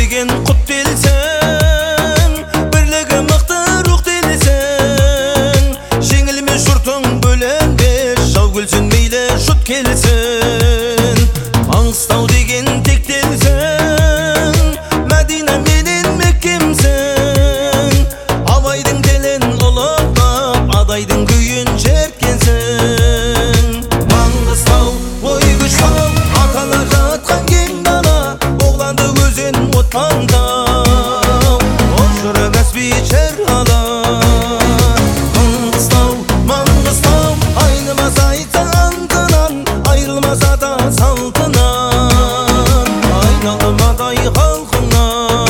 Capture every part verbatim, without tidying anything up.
деген құт делсең, бірлігі мықты рух делсең, жеңілме жұртың бөленбес, жау келсін мейлі жұт келсін. Маңғыстау деген тек делсең, Мәдина менен Меккемсің, Абайдың телін ұлықтап, адайдың күйін жерткенсің. Маңғыстау ой күштау, атала жатқан кең дала, оғланды өзен отпандау, ошыры каспий шерғала. Маңғыстау, Маңғыстау, айнымас айтса антынан, айрылмаса да салтынан, айналмадай халқынан.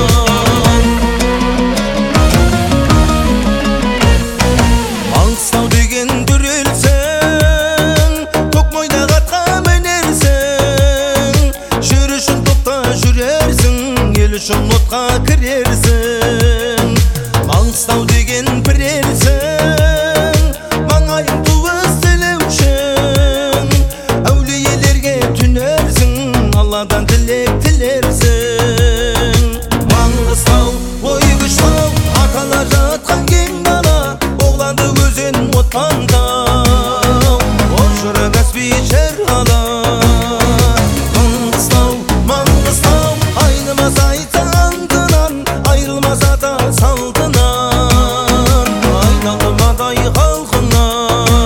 Маңғыстау деген дүрелсең, Көкмойнақ атқа мінерсің, жүрішін топта жүрерсің, ел үшін отқа кірерсің. Маңғыстау деген бірерсің, маңайың туыс тілеушің, әулиелерге түнерсің, Алладан тілек тілерсің. Маңғыстау ой күштау, атала жатқан кең дала, оғланды өзен отпандау, ошыры каспий шерғала. Маңғыстау, Маңғыстау, айнымас айтса антынан, айрылмаса да салтынан, айналмадай халқынан.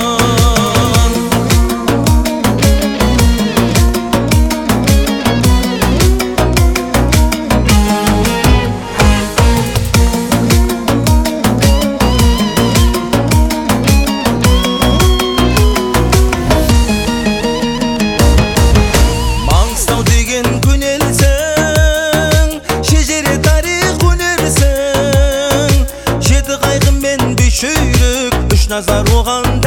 Маңғыстау деген көнелсің, шежіре тарих өнерсің, жеті қайқы мен бес жүйрік, үш назар оған